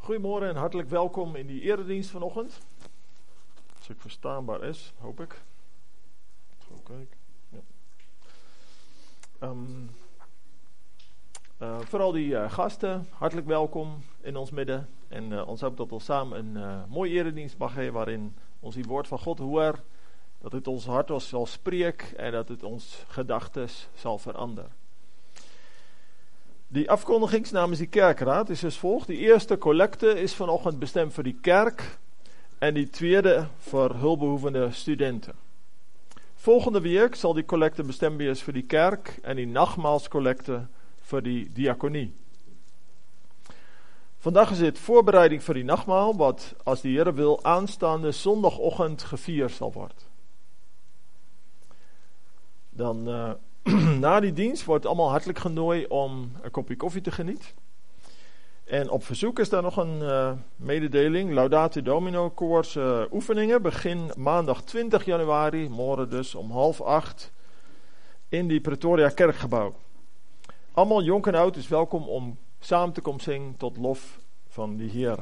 Goedemorgen en hartelijk welkom in die eredienst vanochtend. Als ik verstaanbaar is, hoop ik. Zo kijken. Ja. Vooral die gasten, hartelijk welkom in ons midden. En ons hoop dat we samen een mooie eredienst mag hebben waarin ons die woord van God hoort. Dat het ons hart zal spreken en dat het ons gedachtes zal veranderen. Die afkondiging namens die kerkraad is als volgt. Die eerste collecte is vanochtend bestemd voor die kerk. En die tweede voor hulpbehoevende studenten. Volgende week zal die collecte bestemd zijn voor die kerk. En die nachtmaalscollecte voor die diaconie. Vandaag is het voorbereiding voor die nachtmaal. Wat als de Heer wil aanstaande zondagochtend gevierd zal worden. Dan... Na die dienst wordt allemaal hartelijk genooid om een kopje koffie te genieten. En op verzoek is daar nog een mededeling. Laudate Domino koors oefeningen. Begin maandag 20 januari, morgen dus om 7:30 in die Pretoria kerkgebouw. Allemaal jong en oud is welkom om samen te komen zingen tot lof van die Heer.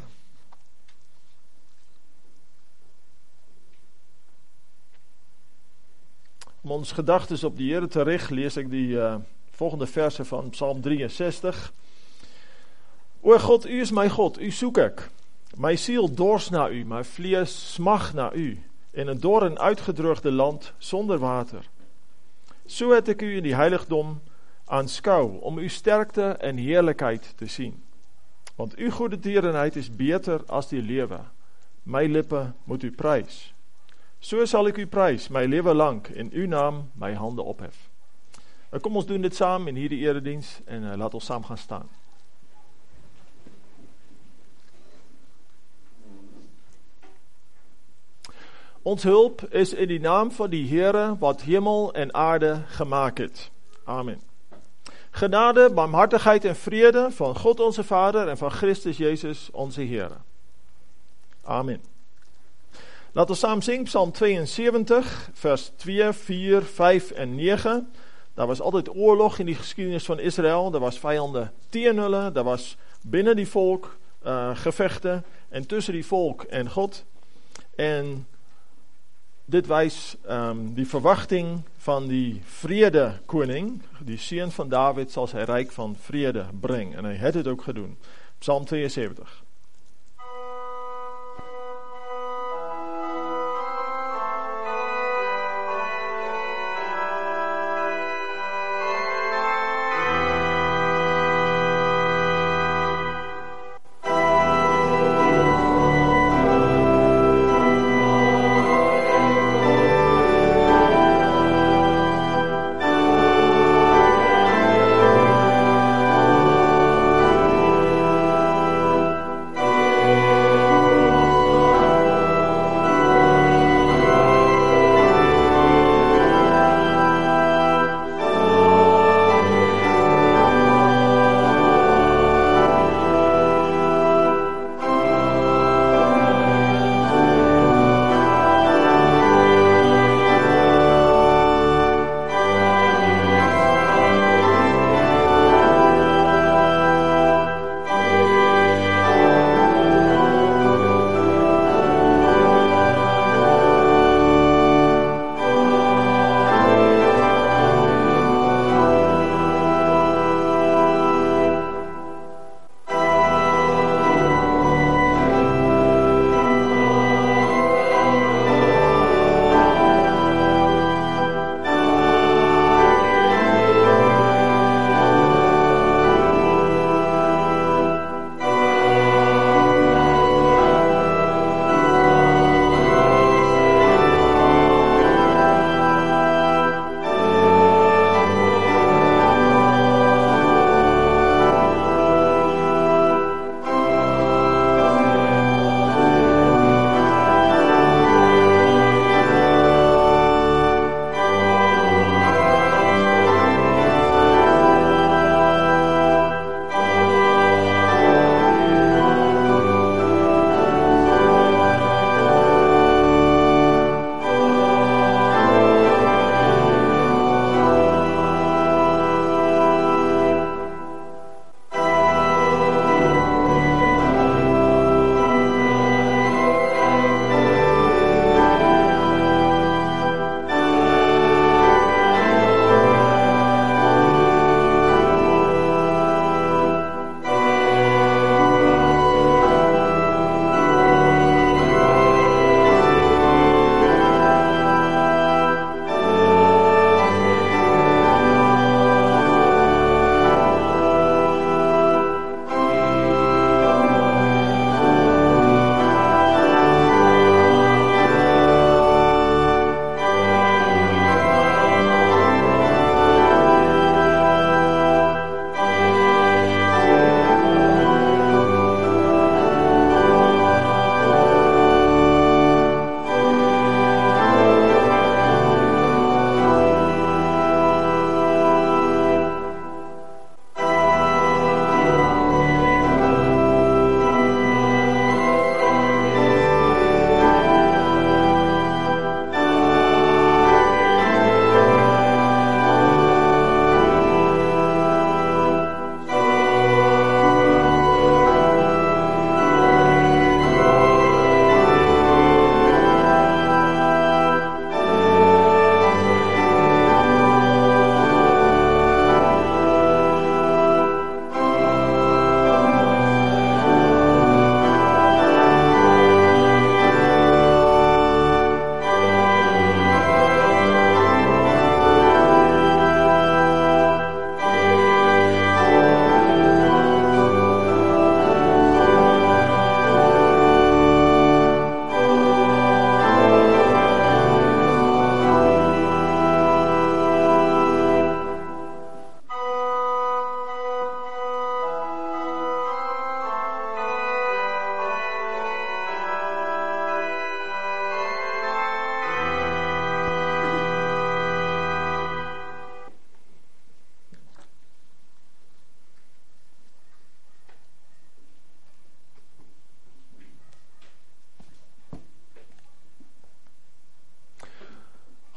Om ons gedachten op die Heer te richten, lees ik die volgende versen van Psalm 63. O God, u is mijn God, u zoek ik. Mijn ziel dorst naar u, mijn vlees smacht naar u. In een door en uitgedroogde land zonder water. Zo heb ik u in die heiligdom aanschouw, om uw sterkte en heerlijkheid te zien. Want uw goede tierenheid is beter als die leeuwen. Mijn lippen moet u prijs. Zo zal ik u prijs, mijn leven lang, in uw naam mijn handen ophef. Kom ons doen dit samen in hierdie eredienst en laat ons samen gaan staan. Ons hulp is in die naam van die Heere, wat hemel en aarde gemaakt het. Amen. Genade, barmhartigheid en vrede van God onze Vader en van Christus Jezus onze Heere. Amen. Laten we samen zingen, Psalm 72, vers 2, 4, 5 en 9. Daar was altijd oorlog in die geschiedenis van Israël. Er was vijanden tegenhullen, er was binnen die volk gevechten en tussen die volk en God. En dit wijst die verwachting van die vredekoning, die zoon van David, zal zijn rijk van vrede brengen. En hij heeft het ook gedaan. Psalm 72.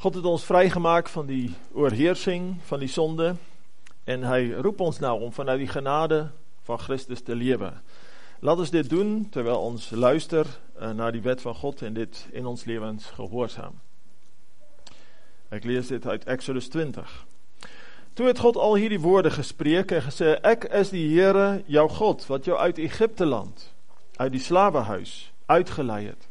God het ons vrijgemaakt van die oorheersing, van die zonde. En hij roept ons nou om vanuit die genade van Christus te leven. Laat ons dit doen terwijl ons luister naar die wet van God en dit in ons levens gehoorzaam. Ik lees dit uit Exodus 20. Toe het God al hierdie woorde gespreek en gesê, ek is die Here, jou God, wat jou uit Egypte land, uit die slawehuis, uitgelei het.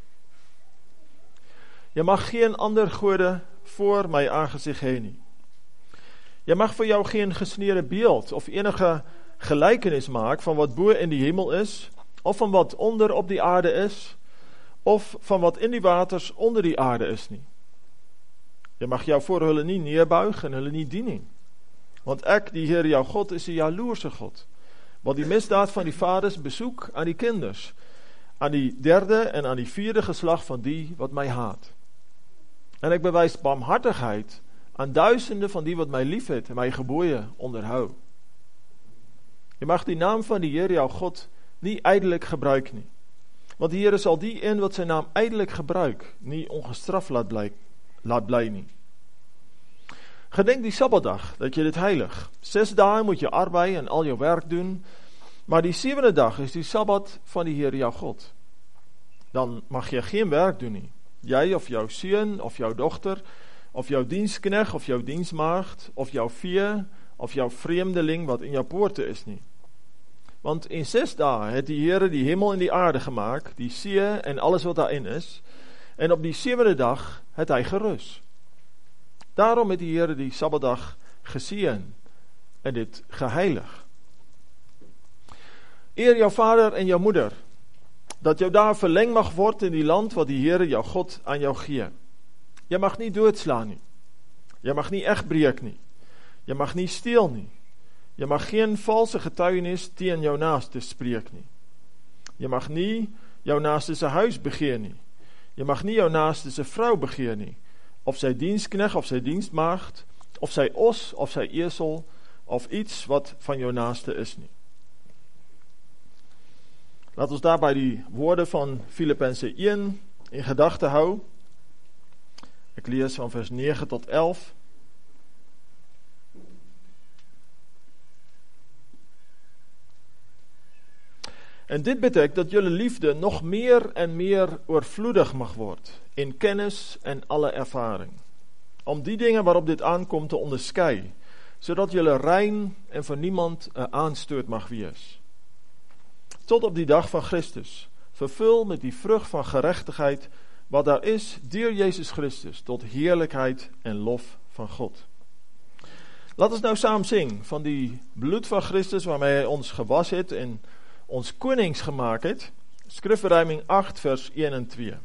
Jy mag geen ander gode voor my aangesig hê nie. Jy mag vir jou geen gesneede beeld of enige gelykenis maak van wat bo in die hemel is, of van wat onder op die aarde is, of van wat in die waters onder die aarde is nie. Jy mag jou voor hulle nie neerbuig en hulle nie dien nie. Want ek, die Heer jou God, is 'n jaloerse God, wat die misdaad van die vaders besoek aan die kinders, aan die 3de en aan die 4de geslag van die wat my haat. En ek bewys barmhartigheid aan duisende van die wat my liefhet en my gebooie onderhou. Jy mag die naam van die Heer jou God nie ydelik gebruik nie, want die Here sal die een wat sy naam ydelik gebruik, nie ongestraf laat bly nie. Gedenk die Sabbatdag, dat jy dit heilig. 6 dae moet jy arbei en al jou werk doen, maar die 7de dag is die Sabbat van die Here jou God. Dan mag jy geen werk doen nie. Jy of jou seun of jou dogter, of jou dienskneg of jou diensmaagd, of jou vee, of jou vreemdeling wat in jou poorte is nie. Want in 6 dae het die Here die hemel en die aarde gemaak, die see en alles wat daarin is, en op die 7de dag het hy gerus. Daarom het die Here die Sabbatdag geseën en dit geheilig. Eer jou vader en jou moeder, dat jou daar verleng mag word in die land wat die Here jou God aan jou gee. Jy mag nie doodslaan nie. Jy mag nie egbreek nie. Jy mag nie steel nie. Jy mag geen valse getuienis teen jou naaste spreek nie. Jy mag nie jou naaste se huis begeer nie. Jy mag nie jou naaste se vrou begeer nie, of sy dienskneg, of sy dienstmaagd, of sy os, of sy esel, of iets wat van jou naaste is nie. Laat ons daarby die woorde van Filippense 1 in gedagte hou. Ek lees van vers 9 tot 11. En dit betekent dat julle liefde nog meer en meer oorvloedig mag word, in kennis en alle ervaring, om die dingen waarop dit aankomt te onderskei, zodat julle rein en voor niemand 'n aanstoot mag wees. Tot op die dag van Christus, vervul met die vrug van geregtigheid, wat daar is, deur Jezus Christus, tot heerlijkheid en lof van God. Laat ons nou saam sing van die bloed van Christus, waarmee hy ons gewas het en ons konings gemaakt het. Skrifverruiming 8 vers 1 en 2.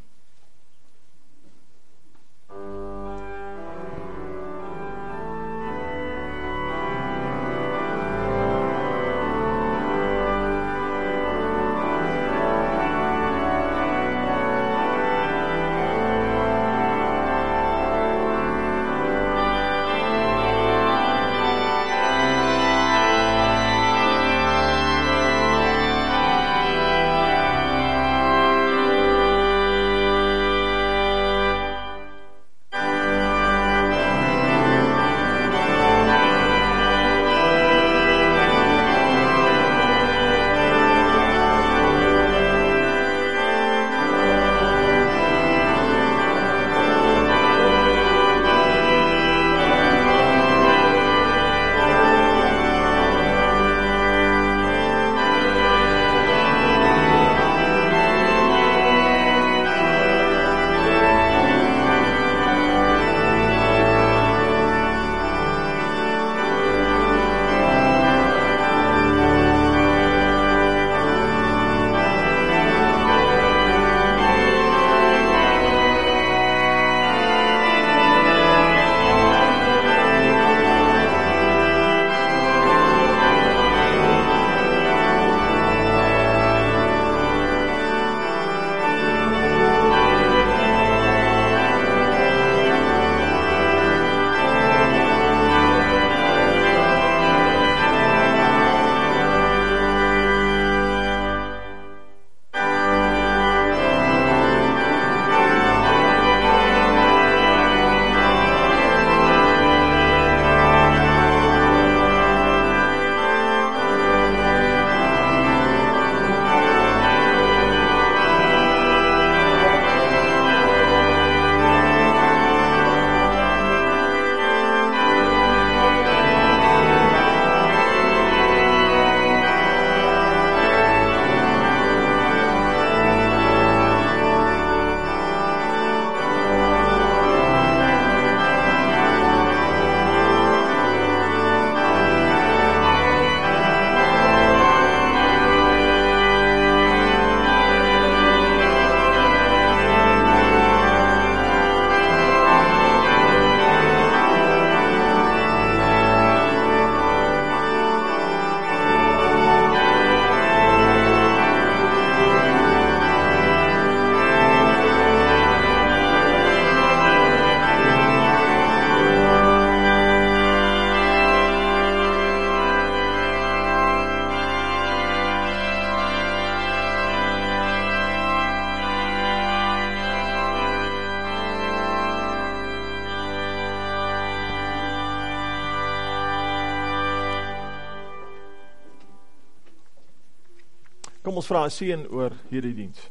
Kom ons vra 'n seën oor hierdie diens.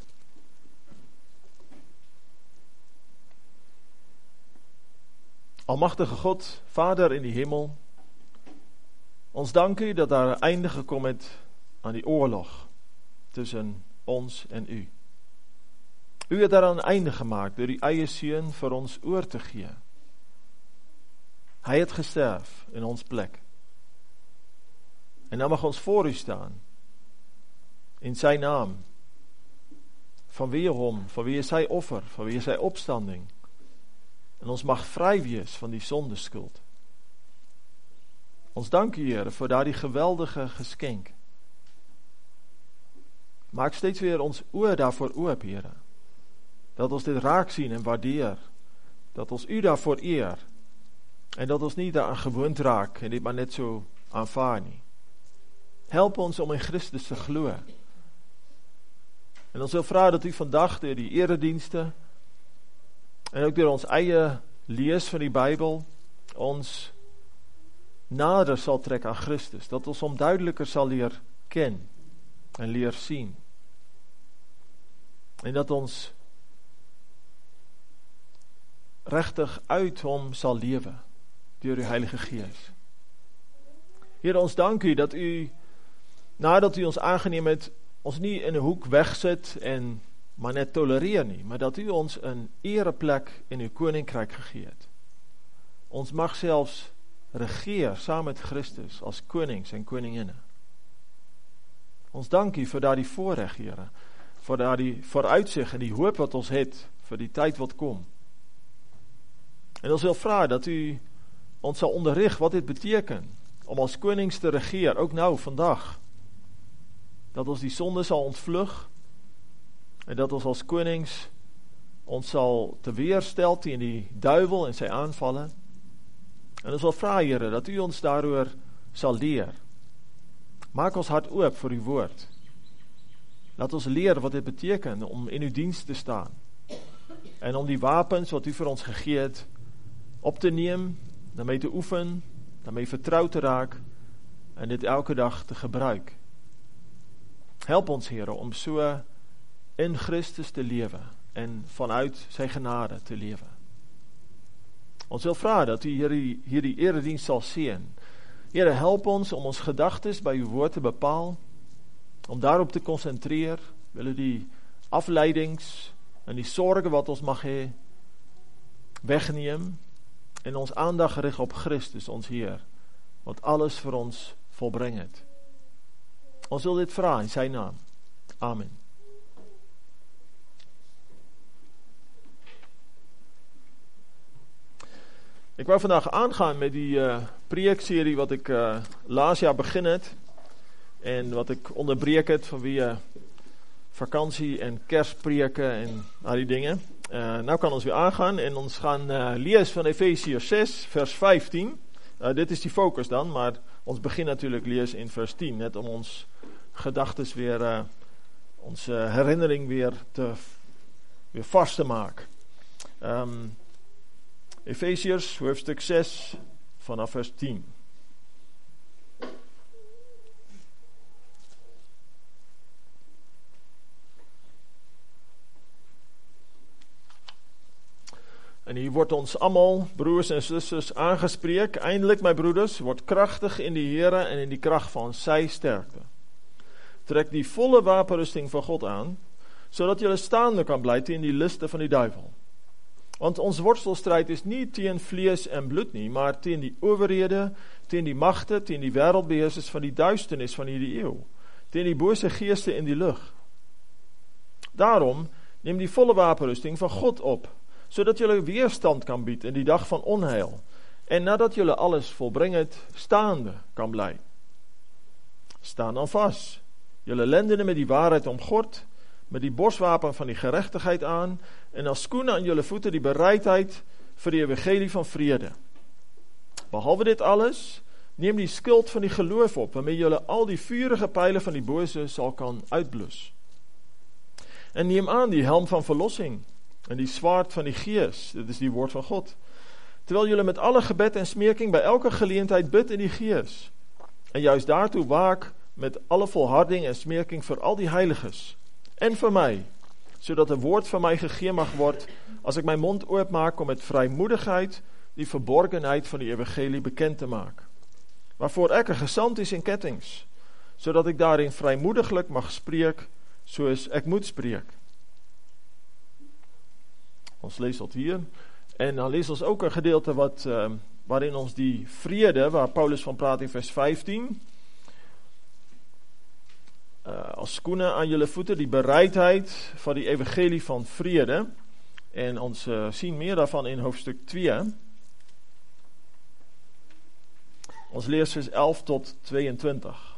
Almagtige God, Vader in die hemel, ons dank U dat daar 'n einde gekom het aan die oorlog tussen ons en U. U het daar 'n einde gemaak deur die eie seun vir ons oor te gee. Hy het gesterf in ons plek. En nou mag ons voor U staan, in sy naam, vanweë hom, vanweë sy offer, vanweë sy opstanding, en ons mag vry wees van die sondeskuld. Ons dank U, Here, vir daardie geweldige geskenk. Maak steeds weer ons oë daarvoor oop, Here, dat ons dit raak sien en waardeer, dat ons U daarvoor eer, en dat ons nie daaraan gewoond raak, en dit maar net so aanvaar nie. Help ons om in Christus te glo. En ons wil vra dat U vandag deur die eredienste, en ook deur ons eie lees van die Bybel, ons nader sal trek aan Christus, dat ons hom duideliker sal leer ken, en leer sien. En dat ons regtig uit hom sal lewe, deur die Heilige Gees. Here, ons dank U dat U, nadat U ons aangeneem het, ons nie in 'n hoek wegsit en maar net tolereer nie, maar dat U ons 'n ereplek in U koninkryk gegee het. Ons mag selfs regeer saam met Christus as konings en koninginne. Ons dank U vir daardie voorreg, Here, vir daardie vooruitsig en die hoop wat ons het vir die tyd wat kom. En ons wil vra dat U ons sal onderrig wat dit beteken om as konings te regeer, ook nou, vandag. Dat ons die sonde sal ontvlug en dat ons as konings ons sal te weerstel teen die duiwel en sy aanvalle. En ons wil vra, Here, dat U ons daaroor sal leer. Maak ons hart oop vir U woord. Laat ons leer wat dit beteken om in U diens te staan. En om die wapens wat U vir ons gegee het op te neem, daarmee te oefen, daarmee vertrou te raak en dit elke dag te gebruik. Help ons, Here, om so in Christus te lewe en vanuit sy genade te lewe. Ons wil vra dat U hierdie erediens sal seën. Here, help ons om ons gedagtes by U woord te bepaal, om daarop te konsentreer, wil die afleidings en die sorge wat ons mag hê, wegneem, en ons aandag gerig op Christus, ons Heer, wat alles vir ons volbring het. Ons wil dit vra in sy naam. Amen. Ek wou vandag aangaan met die preekserie wat ek laas jaar begin het, en wat ek onderbreek het vanweë vakansie en Kerspreke en al die dinge. Nou kan ons weer aangaan en ons gaan lees van Efesiërs 6 vers 15. Dit is die fokus dan, maar ons begin natuurlijk lees in vers 10, net om ons gedagtes weer, ons herinnering weer vast te maak. Efesiërs hoofstuk 6 vanaf vers 10. En hier word ons almal, broers en susters, aangespreek. Eindelijk, my broeders, word kragtig in die Here en in die krag van sy sterkte. Trek die volle wapenrusting van God aan, sodat julle staande kan bly teen die liste van die duivel. Want ons worstelstryd is nie teen vlees en bloed nie, maar teen die owerhede, teen die magte, teen die wêreldbeheersers van die duisternis van hierdie eeu, teen die bose geeste in die lug. Daarom, neem die volle wapenrusting van God op, sodat julle weerstand kan bied in die dag van onheil, en nadat julle alles volbring het, staande kan bly. Staan dan vas, julle lendene met die waarheid omgord, met die borswapen van die geregtigheid aan, en as skoene aan julle voete die bereidheid vir die evangelie van vrede. Behalwe dit alles, neem die skild van die geloof op, waarmee julle al die vurige pyle van die bose sal kan uitbloes. En neem aan die helm van verlossing, en die swaard van die Gees, dit is die woord van God, terwyl julle met alle gebed en smeking by elke geleentheid bid in die Gees, en juist daartoe waak met alle volharding en smeerking voor al die heiliges. En voor mij, zodat een woord van mij gegee mag worden, als ik mijn mond openmaak om met vrijmoedigheid die verborgenheid van die evangelie bekend te maken. Waarvoor ek gezant is in kettings, zodat ik daarin vrijmoediglijk mag spreken, zoals ik moet spreken. Ons leest dat hier. En dan leest ons ook een gedeelte waarin ons die vrede, waar Paulus van praat in vers 15, als schoenen aan jullie voeten, die bereidheid van die evangelie van vrede. En ons zien meer daarvan in hoofdstuk 2. Ons leest vers 11 tot 22.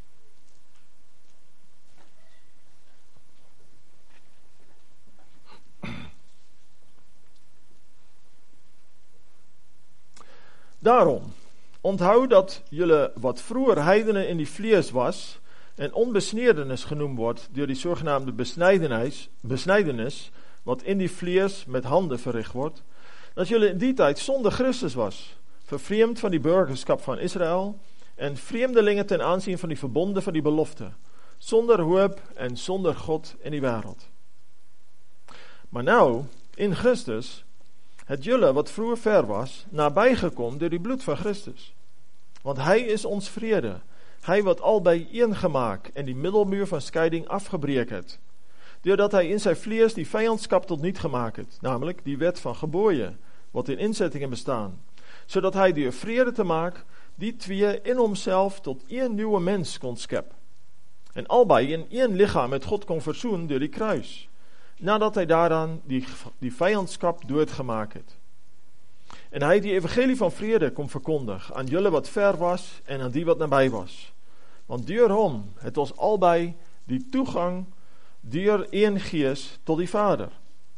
Daarom, onthoud dat jullie wat vroeger heidenen in die vlees was en onbesnedenis genoemd wordt door die zogenaamde besnijdenis, wat in die vlees met handen verricht wordt, dat jullie in die tijd zonder Christus was, vervreemd van die burgerschap van Israël en vreemdelingen ten aanzien van die verbonden van die belofte, zonder hoop en zonder God in die wereld. Maar nou, in Christus, het jullie wat vroeger ver was, nabijgekomen door die bloed van Christus. Want hij is ons vrede, hij wat al bijeen gemaakt en die middelmuur van scheiding afgebreken het. Doordat hij in zijn vlees die vijandschap tot niet gemaakt het, namelijk die wet van geboeien, wat in inzettingen bestaan. Zodat hij door vrede te maken, die twee in homself tot één nieuwe mens kon scheppen. En albei in één lichaam met God kon verzoenen door die kruis. Nadat hij daaraan die vijandschap doodgemaakt het. En hij die evangelie van vrede kon verkondigen aan jullie wat ver was en aan die wat nabij was. Want door hem het ons albei die toegang door één geest tot die Vader.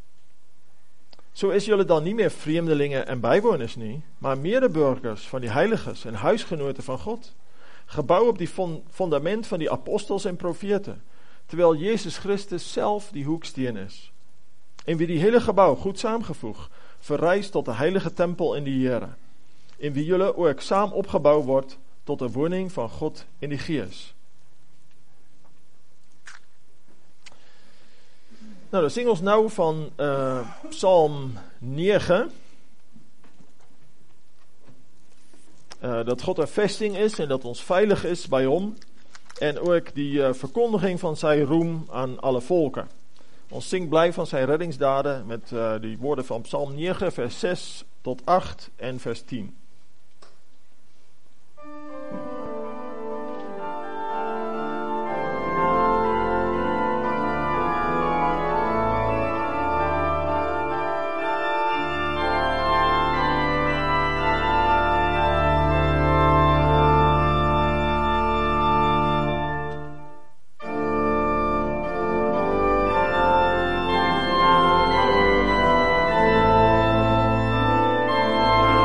Zo is jullie dan niet meer vreemdelingen en bijwoners niet, maar medeburgers van die heiliges en huisgenoten van God. Gebouwd op die fundament van die apostels en profeten, terwijl Jezus Christus zelf die hoeksteen is. In wie die hele gebouw goed samengevoegd, verrijst tot de heilige tempel in die Here. In wie jullie ook samen opgebouwd wordt tot de woning van God in die geest. Nou, dan zingen we nou van Psalm 9. Dat God een vesting is en dat ons veilig is bij hem. En ook die verkondiging van zijn roem aan alle volken. Ons zingt blij van zijn reddingsdaden met die woorden van Psalm 9, vers 6 tot 8 en vers 10.